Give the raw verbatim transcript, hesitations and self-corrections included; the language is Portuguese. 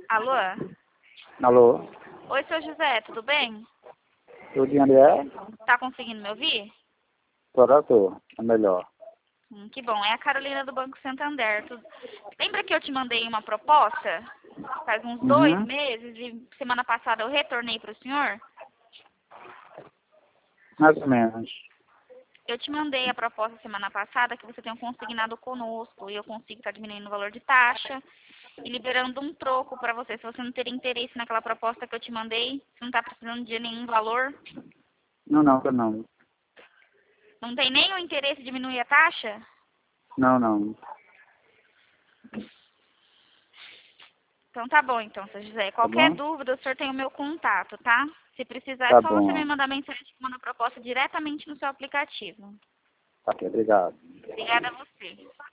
Alô? Alô? Oi, seu José, tudo bem? Tudo em André? Tá conseguindo me ouvir? Agora tô. É melhor. Hum, que bom. É a Carolina do Banco Santander. Tu... Lembra que eu te mandei uma proposta? Faz uns dois Uhum. meses e semana passada eu retornei para o senhor? Mais ou menos. Eu te mandei a proposta semana passada que você tem um consignado conosco e eu consigo estar diminuindo o valor de taxa e liberando um troco para você. Se você não ter interesse naquela proposta que eu te mandei, se não está precisando de nenhum valor, Não, não, tô não. não tem nem o interesse em diminuir a taxa? Não, não. Então tá bom, então, seu José. Tá Qualquer bom? dúvida, o senhor tem o meu contato, tá? Se precisar, é Tá só você me bom. mandar mensagem que manda a proposta diretamente no seu aplicativo. Tá, ok, obrigado. Obrigada a você.